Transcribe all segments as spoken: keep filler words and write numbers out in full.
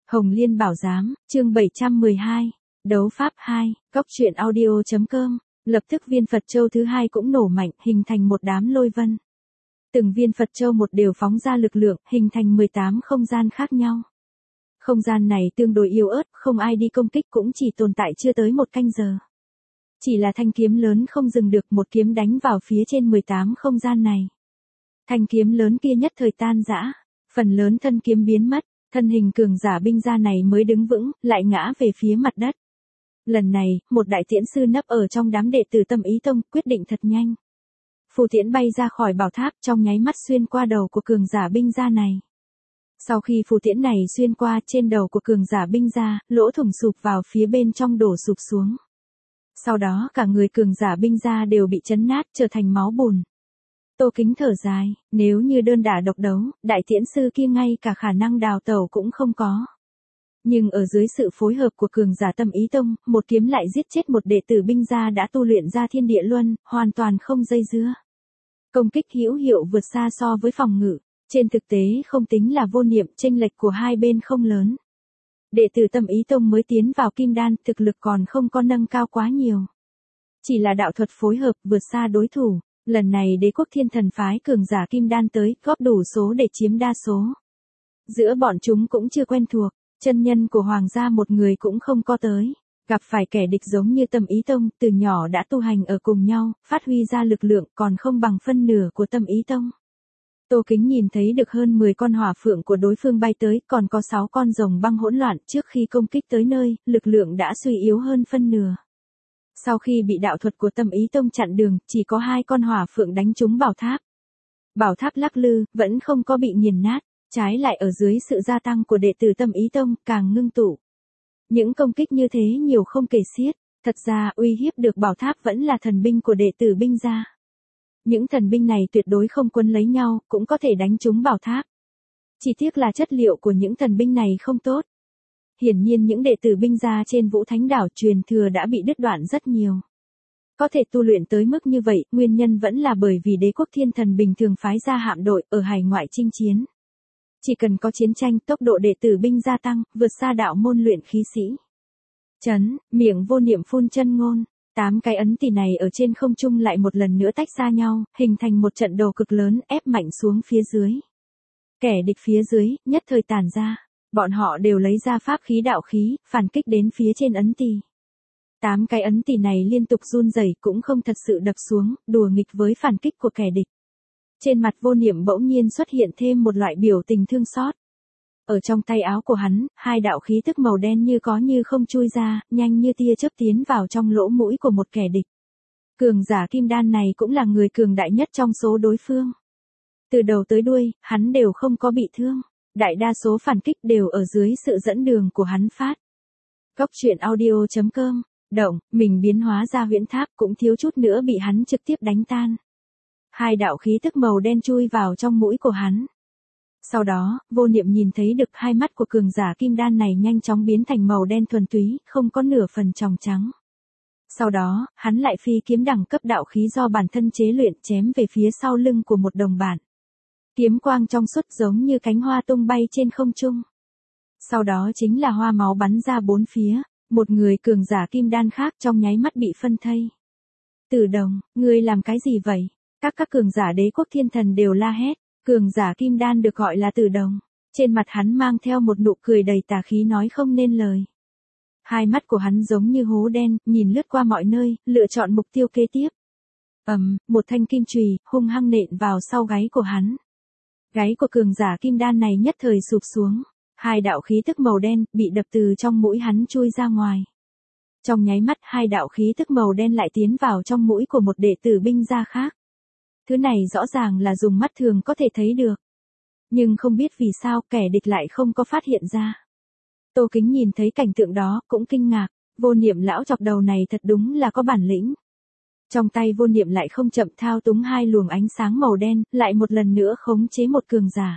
Hồng Liên Bảo Giám, chương bảy trăm mười hai, Đấu Pháp hai, Cóc truyện audio.com, lập tức viên Phật Châu thứ hai cũng nổ mạnh, hình thành một đám lôi vân. Từng viên Phật Châu một đều phóng ra lực lượng, hình thành mười tám không gian khác nhau. Không gian này tương đối yếu ớt, không ai đi công kích cũng chỉ tồn tại chưa tới một canh giờ. Chỉ là thanh kiếm lớn không dừng được, một kiếm đánh vào phía trên mười tám không gian này. Thanh kiếm lớn kia nhất thời tan rã, phần lớn thân kiếm biến mất, thân hình cường giả binh gia này mới đứng vững, lại ngã về phía mặt đất. Lần này, một đại tiễn sư nấp ở trong đám đệ tử Tâm Ý Tông, quyết định thật nhanh. Phù tiễn bay ra khỏi bảo tháp, trong nháy mắt xuyên qua đầu của cường giả binh gia này. Sau khi phù tiễn này xuyên qua, trên đầu của cường giả binh gia, lỗ thủng sụp vào phía bên trong đổ sụp xuống. Sau đó cả người cường giả binh gia đều bị chấn nát, trở thành máu bùn. Tô Kính thở dài, nếu như đơn đả độc đấu, đại tiễn sư kia ngay cả khả năng đào tẩu cũng không có. Nhưng ở dưới sự phối hợp của cường giả Tâm Ý Tông, một kiếm lại giết chết một đệ tử binh gia đã tu luyện ra thiên địa luân, hoàn toàn không dây dưa. Công kích hữu hiệu vượt xa so với phòng ngự, trên thực tế không tính là vô niệm, chênh lệch của hai bên không lớn. Đệ tử Tâm Ý Tông mới tiến vào kim đan, thực lực còn không có nâng cao quá nhiều. Chỉ là đạo thuật phối hợp vượt xa đối thủ. Lần này Đế quốc Thiên Thần phái cường giả kim đan tới, góp đủ số để chiếm đa số. Giữa bọn chúng cũng chưa quen thuộc, chân nhân của hoàng gia một người cũng không có tới. Gặp phải kẻ địch giống như Tâm Ý Tông, từ nhỏ đã tu hành ở cùng nhau, phát huy ra lực lượng còn không bằng phân nửa của Tâm Ý Tông. Tô Kính nhìn thấy được hơn mười con hỏa phượng của đối phương bay tới, còn có sáu con rồng băng hỗn loạn, trước khi công kích tới nơi, lực lượng đã suy yếu hơn phân nửa. Sau khi bị đạo thuật của Tâm Ý Tông chặn đường, chỉ có hai con hỏa phượng đánh trúng bảo tháp. Bảo tháp lắc lư, vẫn không có bị nghiền nát, trái lại ở dưới sự gia tăng của đệ tử Tâm Ý Tông, càng ngưng tụ. Những công kích như thế nhiều không kể xiết, thật ra uy hiếp được bảo tháp vẫn là thần binh của đệ tử binh gia. Những thần binh này tuyệt đối không quấn lấy nhau, cũng có thể đánh trúng bảo tháp. Chỉ tiếc là chất liệu của những thần binh này không tốt. Hiển nhiên những đệ tử binh gia trên Vũ Thánh Đảo truyền thừa đã bị đứt đoạn rất nhiều. Có thể tu luyện tới mức như vậy, nguyên nhân vẫn là bởi vì Đế quốc Thiên Thần bình thường phái ra hạm đội ở hải ngoại chinh chiến. Chỉ cần có chiến tranh, tốc độ đệ tử binh gia tăng, vượt xa đạo môn luyện khí sĩ. Chấn, miệng vô niệm phun chân ngôn, tám cái ấn tỷ này ở trên không trung lại một lần nữa tách ra nhau, hình thành một trận đồ cực lớn, ép mạnh xuống phía dưới. Kẻ địch phía dưới, nhất thời tản ra. Bọn họ đều lấy ra pháp khí đạo khí, phản kích đến phía trên ấn tỷ. Tám cái ấn tỷ này liên tục run rẩy cũng không thật sự đập xuống, đùa nghịch với phản kích của kẻ địch. Trên mặt vô niệm bỗng nhiên xuất hiện thêm một loại biểu tình thương xót. Ở trong tay áo của hắn, hai đạo khí tức màu đen như có như không chui ra, nhanh như tia chớp tiến vào trong lỗ mũi của một kẻ địch. Cường giả kim đan này cũng là người cường đại nhất trong số đối phương. Từ đầu tới đuôi, hắn đều không có bị thương. Đại đa số phản kích đều ở dưới sự dẫn đường của hắn phát. Cóc truyện audio.com, động, mình biến hóa ra huyễn tháp cũng thiếu chút nữa bị hắn trực tiếp đánh tan. Hai đạo khí tức màu đen chui vào trong mũi của hắn. Sau đó, vô niệm nhìn thấy được hai mắt của cường giả kim đan này nhanh chóng biến thành màu đen thuần túy, không có nửa phần tròng trắng. Sau đó, hắn lại phi kiếm đẳng cấp đạo khí do bản thân chế luyện chém về phía sau lưng của một đồng bạn. Kiếm quang trong suốt giống như cánh hoa tung bay trên không trung. Sau đó chính là hoa máu bắn ra bốn phía, một người cường giả kim đan khác trong nháy mắt bị phân thây. Tử Đồng, ngươi làm cái gì vậy? Các các cường giả Đế quốc Thiên Thần đều la hét, cường giả kim đan được gọi là Tử Đồng. Trên mặt hắn mang theo một nụ cười đầy tà khí nói không nên lời. Hai mắt của hắn giống như hố đen, nhìn lướt qua mọi nơi, lựa chọn mục tiêu kế tiếp. Ầm, um, một thanh kim chùy hung hăng nện vào sau gáy của hắn. Gáy của cường giả kim đan này nhất thời sụp xuống, hai đạo khí tức màu đen bị đập từ trong mũi hắn chui ra ngoài. Trong nháy mắt hai đạo khí tức màu đen lại tiến vào trong mũi của một đệ tử binh gia khác. Thứ này rõ ràng là dùng mắt thường có thể thấy được. Nhưng không biết vì sao kẻ địch lại không có phát hiện ra. Tô Kính nhìn thấy cảnh tượng đó cũng kinh ngạc, vô niệm lão chọc đầu này thật đúng là có bản lĩnh. Trong tay vô niệm lại không chậm thao túng hai luồng ánh sáng màu đen, lại một lần nữa khống chế một cường giả.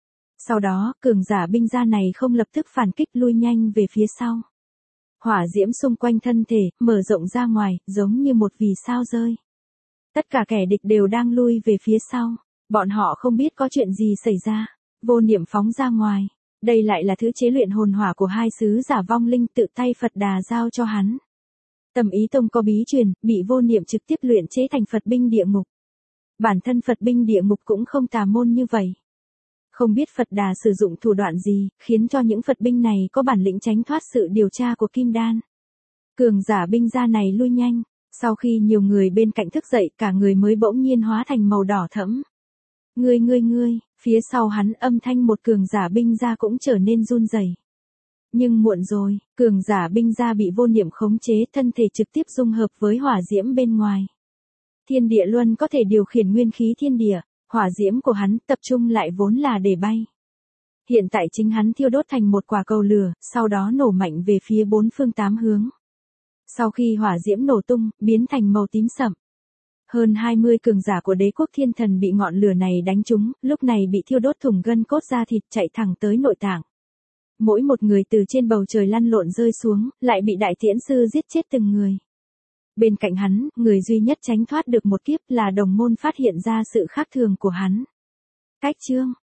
Sau đó, cường giả binh gia này không lập tức phản kích lui nhanh về phía sau. Hỏa diễm xung quanh thân thể, mở rộng ra ngoài, giống như một vì sao rơi. Tất cả kẻ địch đều đang lui về phía sau, bọn họ không biết có chuyện gì xảy ra. Vô niệm phóng ra ngoài, Đây lại là thứ chế luyện hồn hỏa của hai sứ giả vong linh tự tay Phật Đà giao cho hắn. Tầm Ý Tông có bí truyền, bị vô niệm trực tiếp luyện chế thành Phật binh địa ngục. Bản thân Phật binh địa ngục cũng không tà môn như vậy. Không biết Phật Đà sử dụng thủ đoạn gì, khiến cho những Phật binh này có bản lĩnh tránh thoát sự điều tra của Kim Đan. Cường giả binh gia này lui nhanh, sau khi nhiều người bên cạnh thức dậy cả người mới bỗng nhiên hóa thành màu đỏ thẫm. Ngươi ngươi ngươi, phía sau hắn âm thanh một cường giả binh gia cũng trở nên run rẩy. Nhưng muộn rồi, cường giả binh gia bị vô niệm khống chế, thân thể trực tiếp dung hợp với hỏa diễm bên ngoài. Thiên địa luân có thể điều khiển nguyên khí thiên địa, hỏa diễm của hắn tập trung lại vốn là để bay. Hiện tại chính hắn thiêu đốt thành một quả cầu lửa, sau đó nổ mạnh về phía bốn phương tám hướng. Sau khi hỏa diễm nổ tung, biến thành màu tím sậm. Hơn hai mươi cường giả của đế quốc thiên thần bị ngọn lửa này đánh trúng, lúc này bị thiêu đốt thủng gân cốt da thịt chạy thẳng tới nội tạng. Mỗi một người từ trên bầu trời lăn lộn rơi xuống, lại bị đại tiễn sư giết chết từng người. Bên cạnh hắn, người duy nhất tránh thoát được một kiếp là đồng môn phát hiện ra sự khác thường của hắn. Cách chương,